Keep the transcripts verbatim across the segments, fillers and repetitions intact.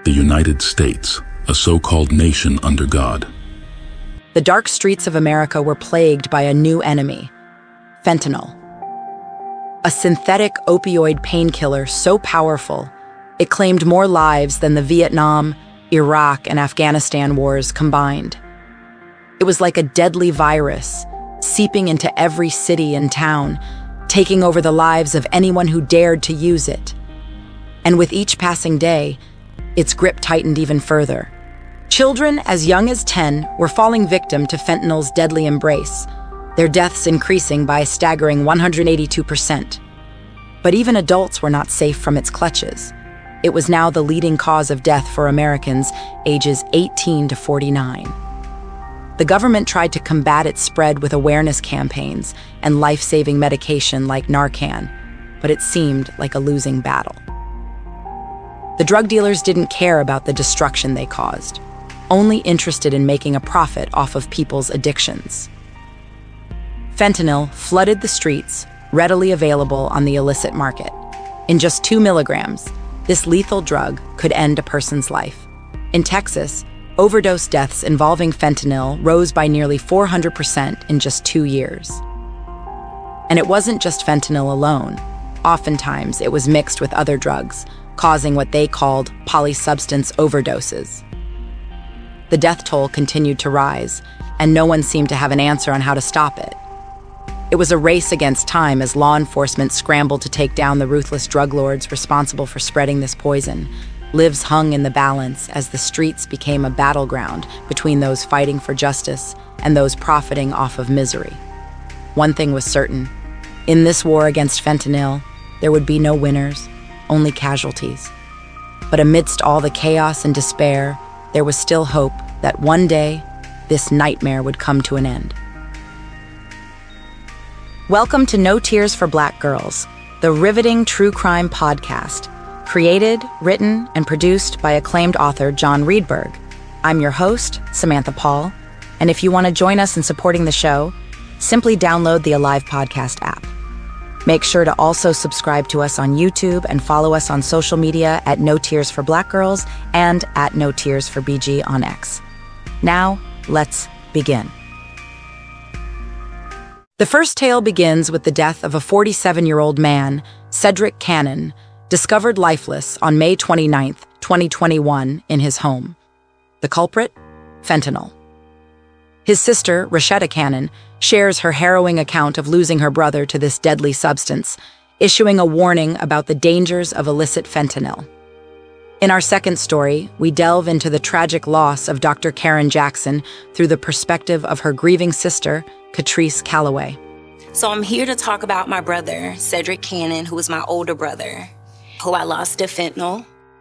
The United States, a so-called nation under God. The dark streets of America were plagued by a new enemy, fentanyl. A synthetic opioid painkiller so powerful, it claimed more lives than the Vietnam, Iraq, and Afghanistan wars combined. It was like a deadly virus, seeping into every city and town, taking over the lives of anyone who dared to use it. And with each passing day, its grip tightened even further. Children as young as ten were falling victim to fentanyl's deadly embrace, their deaths increasing by a staggering one hundred eighty-two percent. But even adults were not safe from its clutches. It was now the leading cause of death for Americans ages eighteen to forty-nine. The government tried to combat its spread with awareness campaigns and life-saving medication like Narcan, but it seemed like a losing battle. The drug dealers didn't care about the destruction they caused, only interested in making a profit off of people's addictions. Fentanyl flooded the streets, readily available on the illicit market. In just two milligrams, this lethal drug could end a person's life. In Texas, overdose deaths involving fentanyl rose by nearly four hundred percent in just two years. And it wasn't just fentanyl alone. Oftentimes, it was mixed with other drugs, causing what they called polysubstance overdoses. The death toll continued to rise, and no one seemed to have an answer on how to stop it. It was a race against time as law enforcement scrambled to take down the ruthless drug lords responsible for spreading this poison. Lives hung in the balance as the streets became a battleground between those fighting for justice and those profiting off of misery. One thing was certain: in this war against fentanyl, there would be no winners, only casualties. But amidst all the chaos and despair, there was still hope that one day, this nightmare would come to an end. Welcome to No Tears for Black Girls, the riveting true crime podcast, created, written, and produced by acclaimed author John Reedberg. I'm your host, Samantha Paul, and if you want to join us in supporting the show, simply download the Alive Podcast app. Make sure to also subscribe to us on YouTube and follow us on social media at No Tears for Black Girls and at No Tears for B G on X. Now, let's begin. The first tale begins with the death of a forty-seven-year-old man, Cedric Cannon, discovered lifeless on May twenty-ninth, twenty twenty-one, in his home. The culprit? Fentanyl. His sister, Rashetta Cannon, shares her harrowing account of losing her brother to this deadly substance, issuing a warning about the dangers of illicit fentanyl. In our second story, we delve into the tragic loss of Doctor Karen Jackson through the perspective of her grieving sister, Catrice Calloway. So I'm here to talk about my brother, Cedric Cannon, who was my older brother, who I lost to fentanyl.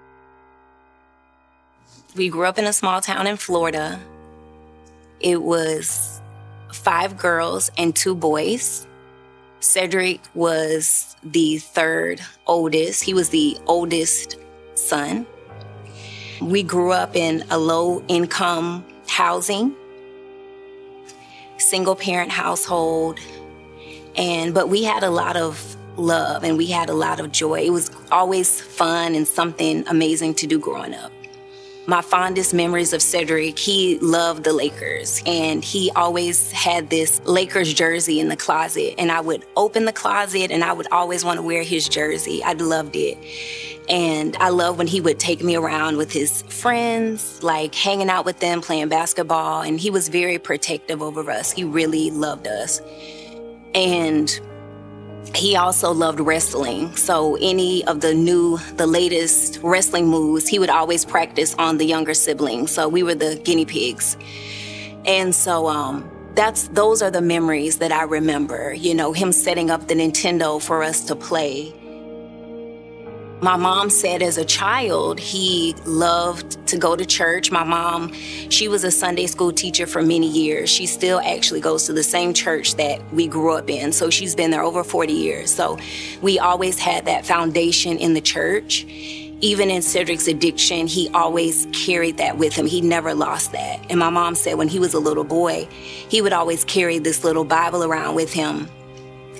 We grew up in a small town in Florida. It was five girls and two boys. Cedric was the third oldest. He was the oldest son. We grew up in a low-income housing, single-parent household, and but we had a lot of love and we had a lot of joy. It was always fun and something amazing to do growing up. My fondest memories of Cedric, he loved the Lakers, and he always had this Lakers jersey in the closet, and I would open the closet and I would always want to wear his jersey. I loved it. And I loved when he would take me around with his friends, like hanging out with them, playing basketball, and he was very protective over us. He really loved us. And he also loved wrestling. So any of the new, the latest wrestling moves, he would always practice on the younger siblings. So we were the guinea pigs. And so um, that's those are the memories that I remember, you know, him setting up the Nintendo for us to play. My mom said as a child, he loved to go to church. My mom, she was a Sunday school teacher for many years. She still actually goes to the same church that we grew up in. So she's been there over forty years. So we always had that foundation in the church. Even in Cedric's addiction, he always carried that with him. He never lost that. And my mom said when he was a little boy, he would always carry this little Bible around with him.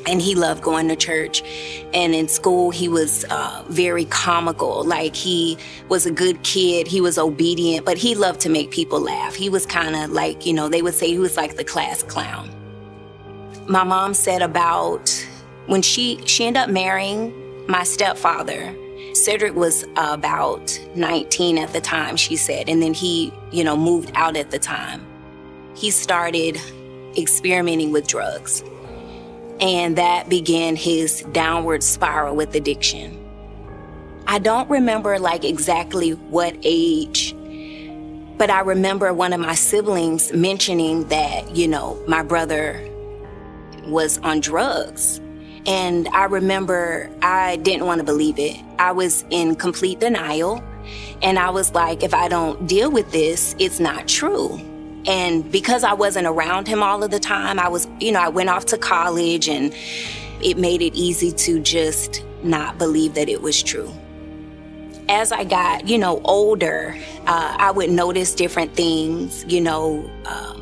And he loved going to church. And in school, he was uh, very comical. Like, he was a good kid. He was obedient, but he loved to make people laugh. He was kind of like, you know, they would say he was like the class clown. My mom said about when she, she ended up marrying my stepfather. Cedric was uh, about nineteen at the time, she said. And then he, you know, moved out at the time. He started experimenting with drugs. And that began his downward spiral with addiction. I don't remember like exactly what age, but I remember one of my siblings mentioning that, you know, my brother was on drugs. And I remember I didn't want to believe it. I was in complete denial. And I was like, if I don't deal with this, it's not true. And because I wasn't around him all of the time, I was, you know, I went off to college, and it made it easy to just not believe that it was true. As I got, you know, older, uh, I would notice different things, you know, um,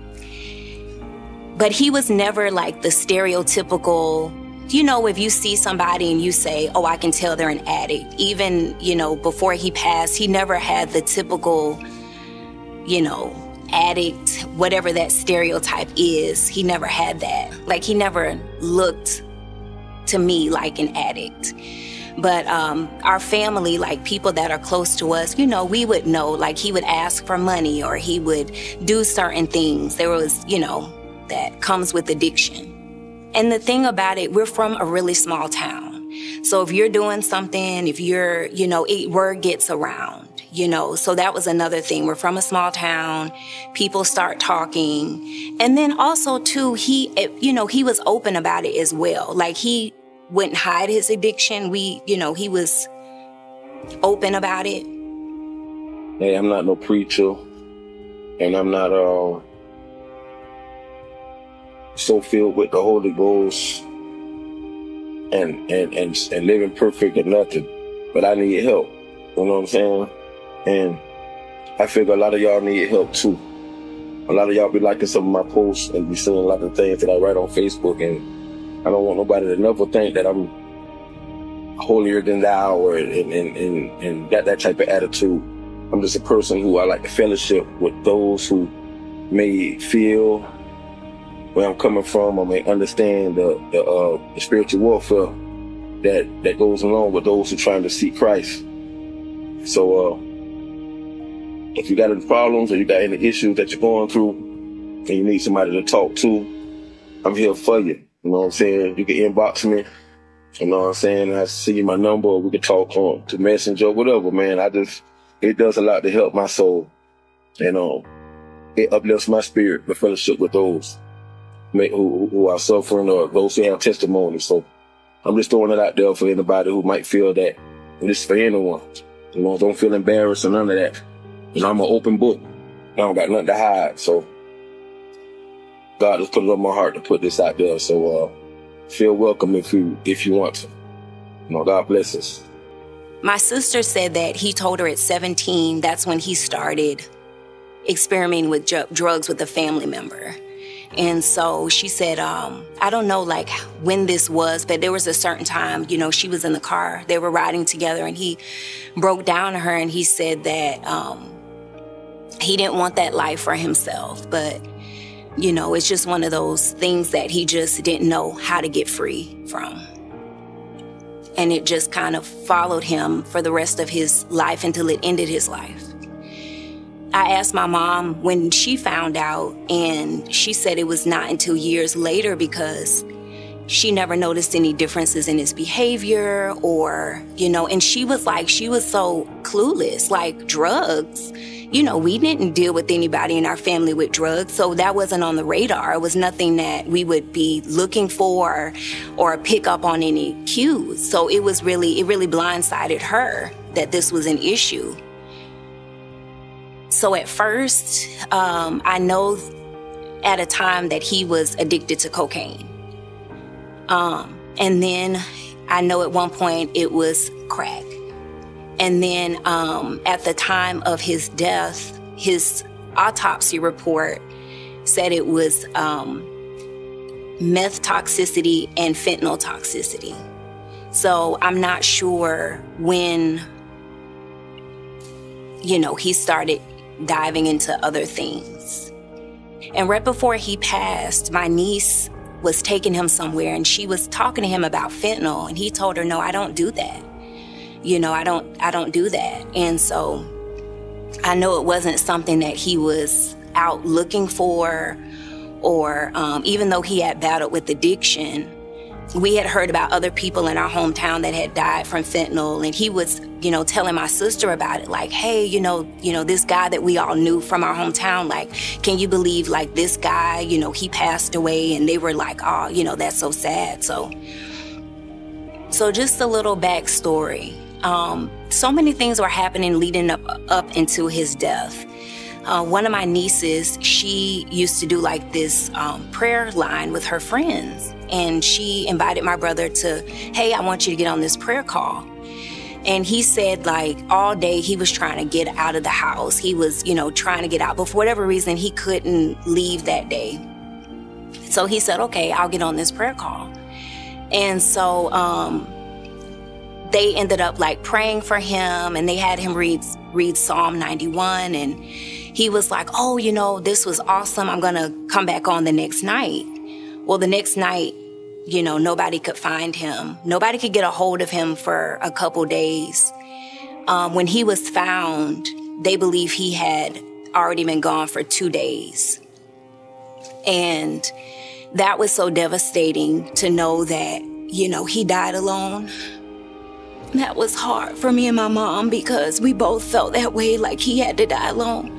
but he was never like the stereotypical, you know, if you see somebody and you say, oh, I can tell they're an addict. Even, you know, before he passed, he never had the typical, you know, addict, whatever that stereotype is. He never had that. Like, he never looked to me like an addict. But um, our family, like people that are close to us, you know, we would know, like he would ask for money or he would do certain things. There was, you know, that comes with addiction. And the thing about it, we're from a really small town. So if you're doing something, if you're, you know, it, word gets around. You know, so that was another thing. We're from a small town. People start talking. And then also, too, he, you know, he was open about it as well. Like, he wouldn't hide his addiction. We, you know, he was open about it. Hey, I'm not no preacher. And I'm not uh, so filled with the Holy Ghost and, and, and, and living perfect or nothing. But I need help. You know what I'm saying? And I figure a lot of y'all need help too. A lot of y'all be liking some of my posts and be seeing a lot of things that I write on Facebook, and I don't want nobody to never think that I'm holier than thou or and, and, and, and got that type of attitude. I'm just a person who I like to fellowship with those who may feel where I'm coming from or may understand the, the, uh, the spiritual warfare that, that goes along with those who are trying to seek Christ. So, uh, if you got any problems or you got any issues that you're going through and you need somebody to talk to, I'm here for you. You know what I'm saying? You can inbox me. You know what I'm saying? I see my number, or we can talk on to Messenger, whatever, man. I just, it does a lot to help my soul. And um, it uplifts my spirit, the fellowship with those who, who are suffering or those who have testimony. So I'm just throwing it out there for anybody who might feel that, and this is for anyone. You know, don't feel embarrassed or none of that. You know, I'm an open book. I don't got nothing to hide. So God just put it on my heart to put this out there. So uh, feel welcome if you if you want to. You know, God bless us. My sister said that he told her at seventeen, that's when he started experimenting with dr- drugs with a family member. And so she said, um, I don't know like when this was, but there was a certain time, you know, she was in the car, they were riding together, and he broke down to her and he said that um, he didn't want that life for himself. But, you know, it's just one of those things that he just didn't know how to get free from. And it just kind of followed him for the rest of his life until it ended his life. I asked my mom when she found out, and she said it was not until years later because she never noticed any differences in his behavior or, you know, and she was like, she was so clueless, like drugs. You know, we didn't deal with anybody in our family with drugs, so that wasn't on the radar. It was nothing that we would be looking for or pick up on any cues. So it was really, it really blindsided her that this was an issue. So at first, um, I know at a time that he was addicted to cocaine. Um, and then I know at one point it was crack. And then um, at the time of his death, his autopsy report said it was um, meth toxicity and fentanyl toxicity. So I'm not sure when, you know, he started diving into other things. And right before he passed, my niece was taking him somewhere and she was talking to him about fentanyl, and he told her, no, I don't do that. You know, I don't, I don't do that. And so I know it wasn't something that he was out looking for, or um, even though he had battled with addiction, we had heard about other people in our hometown that had died from fentanyl, and he was, you know, telling my sister about it, like, hey, you know, you know, this guy that we all knew from our hometown, like, can you believe, like, this guy, you know, he passed away? And they were like, oh, you know, that's so sad. So, so just a little backstory. Um, so many things were happening leading up, up into his death. Uh, one of my nieces, she used to do like this um, prayer line with her friends. And she invited my brother to, hey, I want you to get on this prayer call. And he said, like, all day he was trying to get out of the house. He was, you know, trying to get out. But for whatever reason, he couldn't leave that day. So he said, okay, I'll get on this prayer call. And so um, they ended up, like, praying for him. And they had him read, read Psalm ninety-one. And he was like, oh, you know, this was awesome. I'm going to come back on the next night. Well, the next night, you know, nobody could find him. Nobody could get a hold of him for a couple days. Um, when he was found, they believe he had already been gone for two days. And that was so devastating to know that, you know, he died alone. That was hard for me and my mom because we both felt that way, like he had to die alone.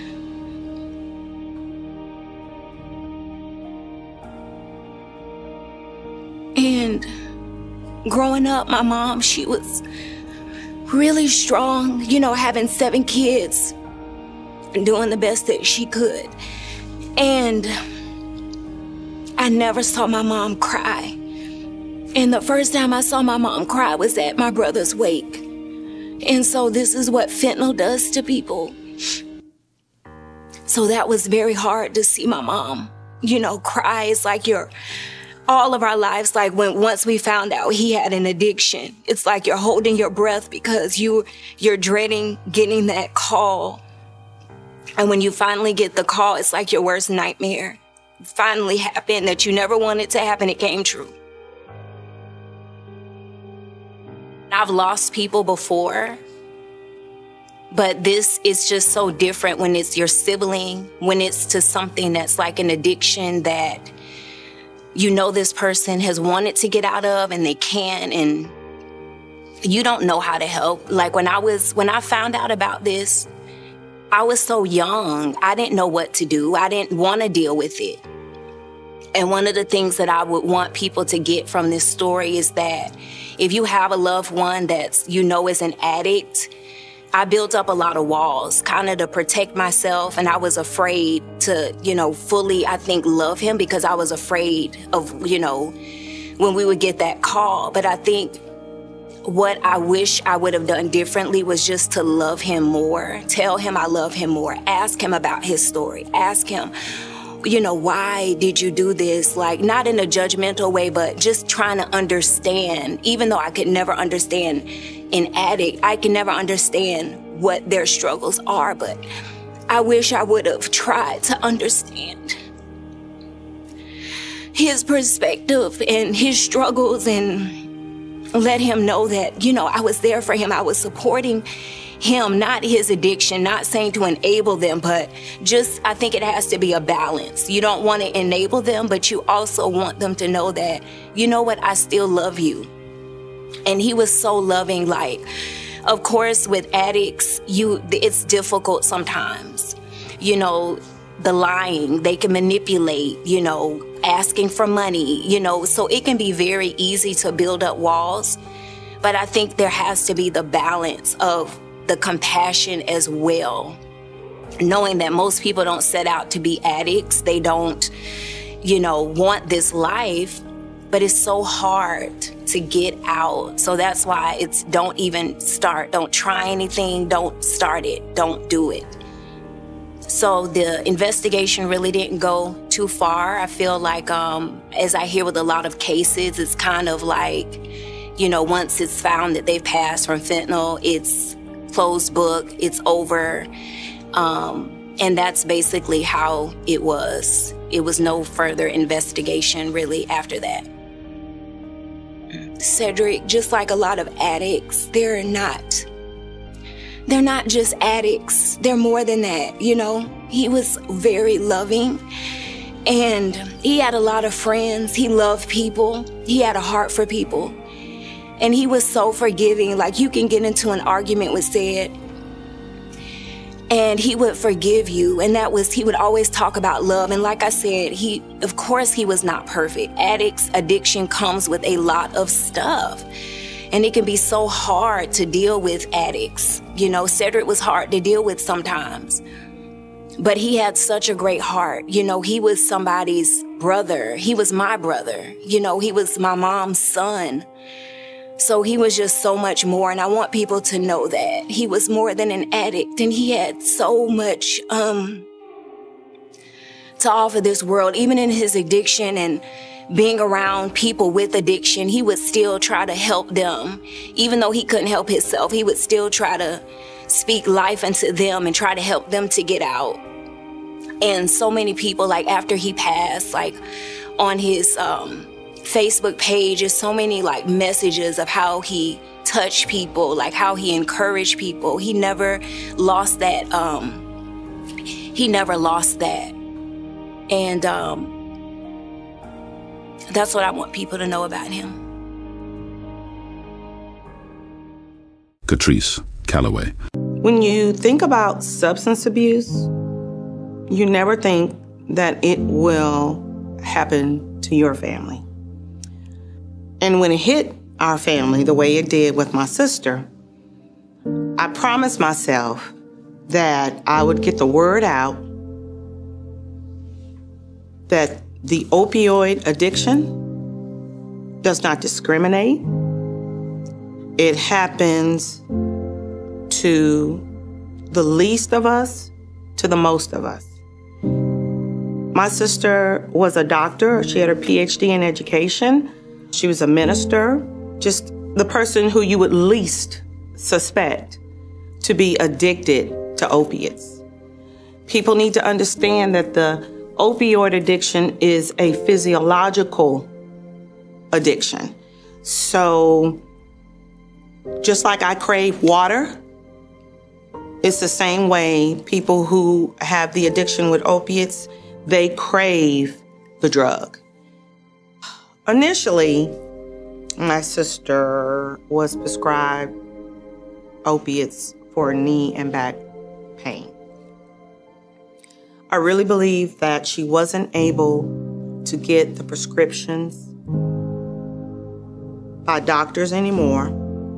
And growing up, my mom, she was really strong, you know, having seven kids and doing the best that she could. And I never saw my mom cry. And the first time I saw my mom cry was at my brother's wake. And so this is what fentanyl does to people. So that was very hard to see my mom, you know, cry. It's like you're all of our lives, like when once we found out he had an addiction, it's like you're holding your breath because you, you're dreading getting that call. And when you finally get the call, it's like your worst nightmare. It finally happened that you never wanted to happen. It came true. I've lost people before, but this is just so different when it's your sibling, when it's to something that's like an addiction that you know this person has wanted to get out of and they can't, and you don't know how to help. Like when I was, when I found out about this, I was so young. I didn't know what to do. I didn't want to deal with it. And one of the things that I would want people to get from this story is that if you have a loved one that's, you know, is an addict, I built up a lot of walls kind of to protect myself. And I was afraid to, you know, fully, I think, love him because I was afraid of, you know, when we would get that call. But I think what I wish I would have done differently was just to love him more, tell him I love him more, ask him about his story, ask him, you know, why did you do this? Like, not in a judgmental way, but just trying to understand. Even though I could never understand an addict, I can never understand what their struggles are, but I wish I would have tried to understand his perspective and his struggles and let him know that, you know, I was there for him. I was supporting him, not his addiction, not saying to enable them, but just, I think it has to be a balance. You don't want to enable them, but you also want them to know that, you know what, I still love you. And he was so loving. Like, of course, with addicts, you, it's difficult sometimes. You know, the lying, they can manipulate, you know, asking for money, you know, so it can be very easy to build up walls. But I think there has to be the balance of the compassion as well, knowing that most people don't set out to be addicts. They don't, you know, want this life, but it's so hard to get out. So that's why it's don't even start. Don't try anything. Don't start it. Don't do it. So the investigation really didn't go too far. I feel like, um, as I hear with a lot of cases, it's kind of like, you know, once it's found that they've passed from fentanyl, it's closed book, it's over. Um, and that's basically how it was. It was no further investigation really after that. Cedric, just like a lot of addicts, they're not, they're not just addicts. They're more than that, you know? He was very loving and he had a lot of friends. He loved people. He had a heart for people. And he was so forgiving. Like, you can get into an argument with Ced and he would forgive you. And that was, he would always talk about love. And like I said, he, of course he was not perfect. Addicts, addiction comes with a lot of stuff. And it can be so hard to deal with addicts. You know, Cedric was hard to deal with sometimes. But he had such a great heart. You know, he was somebody's brother. He was my brother. You know, he was my mom's son. So he was just so much more, and I want people to know that. He was more than an addict, and he had so much um, to offer this world. Even in his addiction and being around people with addiction, he would still try to help them. Even though he couldn't help himself, he would still try to speak life into them and try to help them to get out. And so many people, like after he passed, like on his um, Facebook page, is so many like messages of how he touched people, like how he encouraged people. He never lost that. Um, he never lost that. And um, that's what I want people to know about him. Catrice Calloway. When you think about substance abuse, you never think that it will happen to your family. And when it hit our family the way it did with my sister, I promised myself that I would get the word out that the opioid addiction does not discriminate. It happens to the least of us to the most of us. My sister was a doctor. She had her P H D in education. She was a minister, just the person who you would least suspect to be addicted to opiates. People need to understand that the opioid addiction is a physiological addiction. So just like I crave water, it's the same way people who have the addiction with opiates, they crave the drug. Initially, my sister was prescribed opiates for knee and back pain. I really believe that she wasn't able to get the prescriptions by doctors anymore,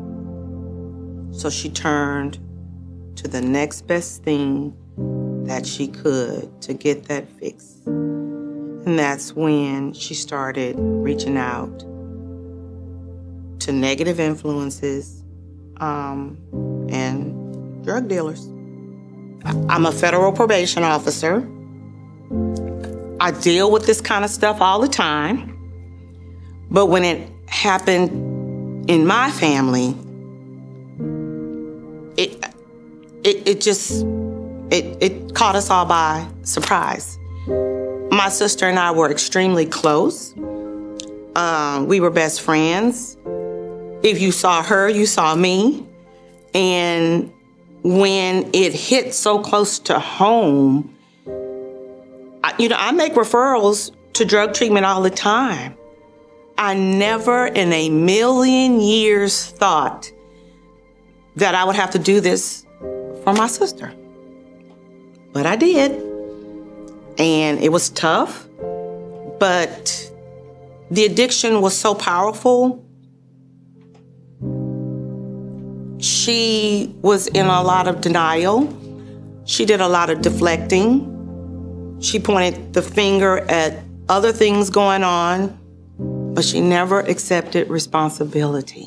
so she turned to the next best thing that she could to get that fix. And that's when she started reaching out to negative influences um, and drug dealers. I'm a federal probation officer. I deal with this kind of stuff all the time. But when it happened in my family, it it, it just, it, it caught us all by surprise. My sister and I were extremely close. Um, we were best friends. If you saw her, you saw me. And when it hit so close to home, I, you know, I make referrals to drug treatment all the time. I never in a million years thought that I would have to do this for my sister. But I did. And it was tough, but the addiction was so powerful. She was in a lot of denial. She did a lot of deflecting. She pointed the finger at other things going on, but she never accepted responsibility.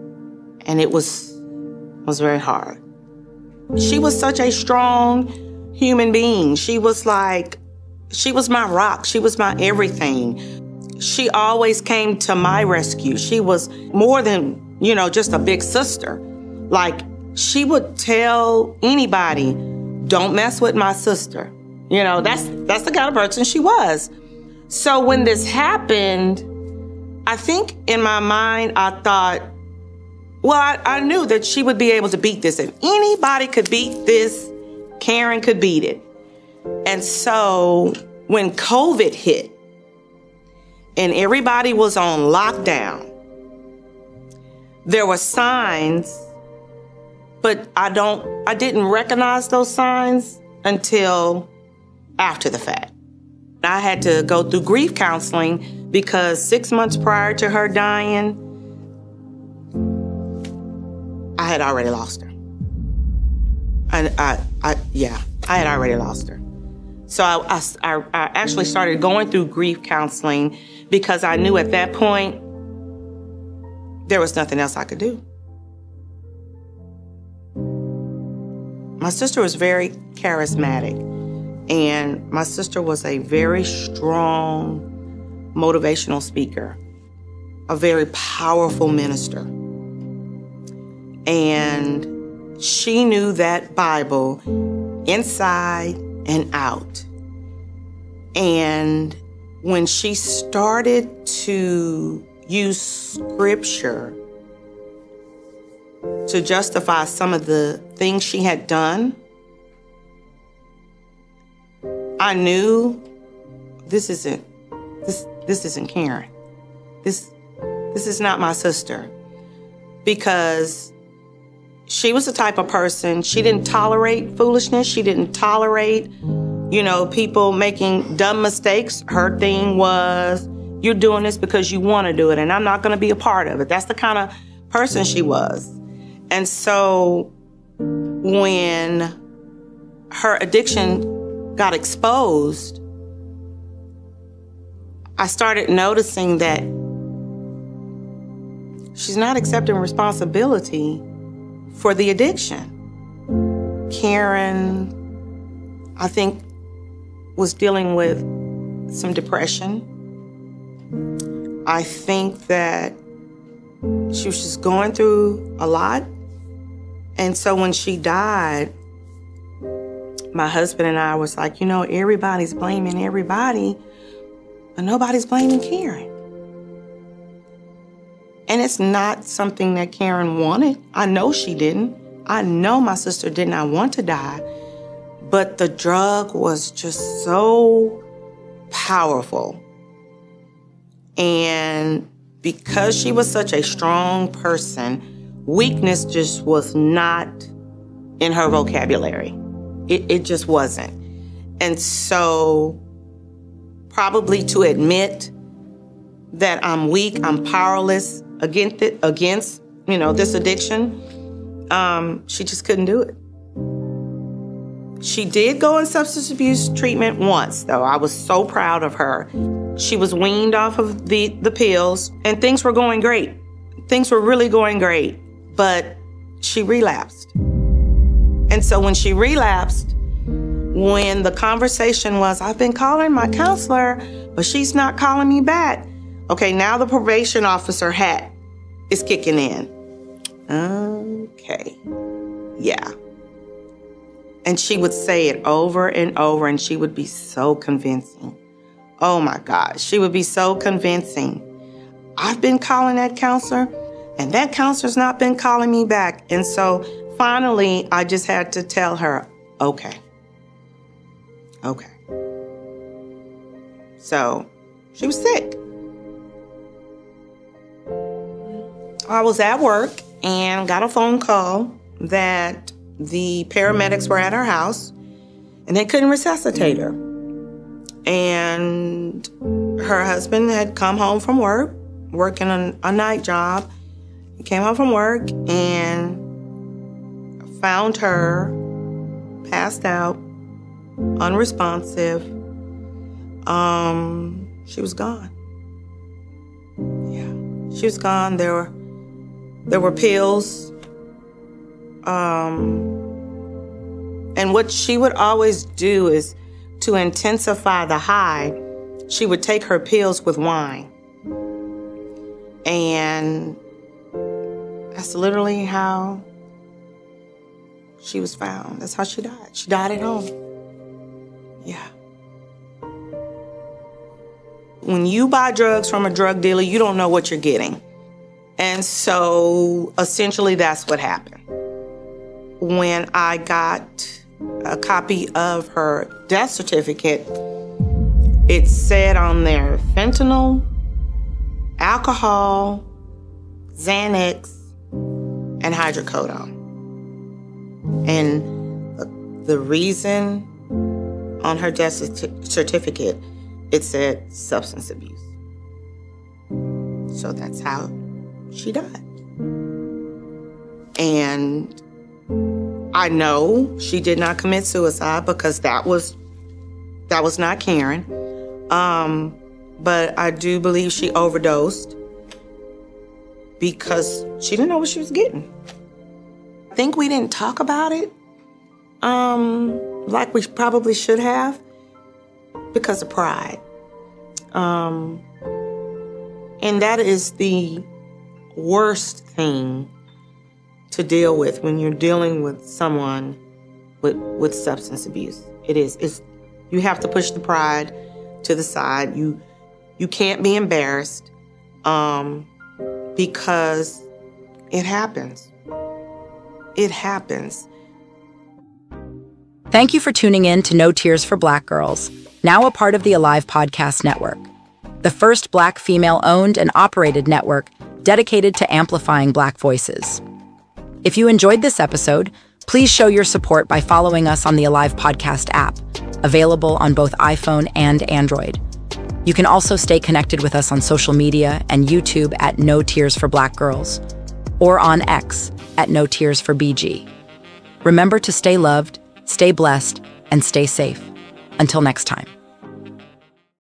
And it was, was very hard. She was such a strong, human being. She was like, she was my rock. She was my everything. She always came to my rescue. She was more than, you know, just a big sister. Like, she would tell anybody, don't mess with my sister. You know, that's that's the kind of person she was. So when this happened, I think in my mind, I thought, well, I, I knew that she would be able to beat this. If anybody could beat this, Karen could beat it. And so when COVID hit and everybody was on lockdown, there were signs, but I don't, I didn't recognize those signs until after the fact. I had to go through grief counseling because six months prior to her dying, I had already lost her. And I, I, yeah, I had already lost her. So I, I, I actually started going through grief counseling because I knew at that point there was nothing else I could do. My sister was very charismatic, and my sister was a very strong motivational speaker, a very powerful minister. And she knew that Bible inside and out. And when she started to use scripture to justify some of the things she had done, I knew this isn't this this isn't Karen. This this is not my sister. Because she was the type of person, she didn't tolerate foolishness. She didn't tolerate, you know, people making dumb mistakes. Her thing was, you're doing this because you want to do it, and I'm not going to be a part of it. That's the kind of person she was. And so when her addiction got exposed, I started noticing that she's not accepting responsibility for the addiction. Karen, I think, was dealing with some depression. I think that she was just going through a lot. And so when she died, my husband and I was like, you know, everybody's blaming everybody, but nobody's blaming Karen. And it's not something that Karen wanted. I know she didn't. I know my sister did not want to die. But the drug was just so powerful. And because she was such a strong person, weakness just was not in her vocabulary. It, it just wasn't. And so probably to admit that I'm weak, I'm powerless against it, against, you know, this addiction, um, she just couldn't do it. She did go in substance abuse treatment once, though. I was so proud of her. She was weaned off of the, the pills, and things were going great. Things were really going great, but she relapsed. And so when she relapsed, when the conversation was, I've been calling my counselor, but she's not calling me back. Okay, now the probation officer hat is kicking in. Okay, yeah. And she would say it over and over, and she would be so convincing. Oh my God, she would be so convincing. I've been calling that counselor, and that counselor's not been calling me back. And so finally, I just had to tell her, okay, okay. So she was sick. I was at work and got a phone call that the paramedics were at her house and they couldn't resuscitate her. And her husband had come home from work, working a, a night job. He came home from work and found her passed out, unresponsive. Um, she was gone. Yeah, she was gone. There were There were pills, um, And what she would always do is, to intensify the high, she would take her pills with wine. And that's literally how she was found. That's how she died. She died at home. Yeah. When you buy drugs from a drug dealer, you don't know what you're getting. And so essentially that's what happened. When I got a copy of her death certificate, it said on there fentanyl, alcohol, Xanax, and hydrocodone. And the reason on her death certificate, it said substance abuse. So that's how she died. And I know she did not commit suicide because that was that was not Karen. Um, but I do believe she overdosed because she didn't know what she was getting. I think we didn't talk about it um, like we probably should have because of pride. Um, and that is the worst thing to deal with when you're dealing with someone with with substance abuse. It is. It's, you have to push the pride to the side. You you can't be embarrassed um, because it happens. It happens. Thank you for tuning in to No Tears for Black Girls, now a part of the Alive Podcast Network, the first Black female-owned and operated network dedicated to amplifying Black voices. If you enjoyed this episode, please show your support by following us on the Alive Podcast app, available on both iPhone and Android. You can also stay connected with us on social media and YouTube at No Tears for Black Girls, or on X at No Tears for B G. Remember to stay loved, stay blessed, and stay safe. Until next time.